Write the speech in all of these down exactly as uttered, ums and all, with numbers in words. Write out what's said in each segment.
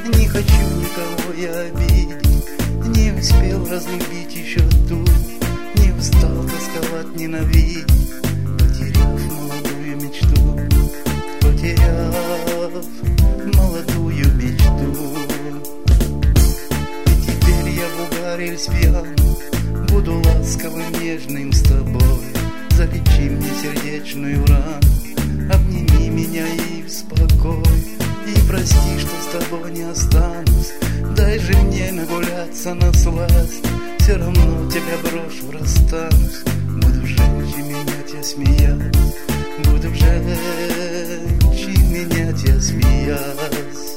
Не хочу никого я обидеть, не успел разлюбить еще тут, не устал тосковать, ненавидеть, потеряв молодую мечту, потеряв молодую мечту. И теперь я в угаре или пьян, буду ласковым, нежным с тобой. Залечи мне сердечную рану, обними меня и успокой. И прости, что с тобой не останусь, дай же мне нагуляться на сласть. Все равно тебя брошу, расстанусь, буду женщин менять, я смеясь, буду женщин менять, я смеясь.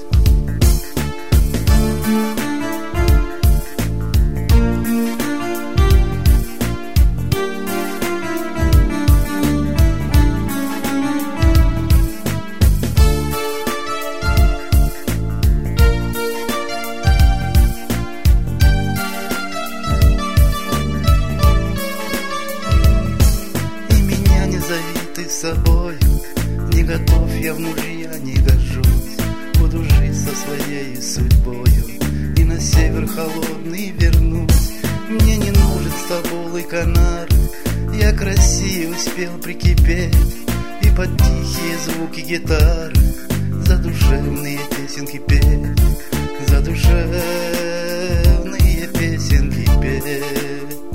Ты собой, не готов я в мужья, не гожусь. Буду жить со своей судьбою и на север холодный вернусь. Мне не нужен стабул и канар, я к России успел прикипеть. И под тихие звуки гитары задушевные песенки петь, задушевные песенки петь.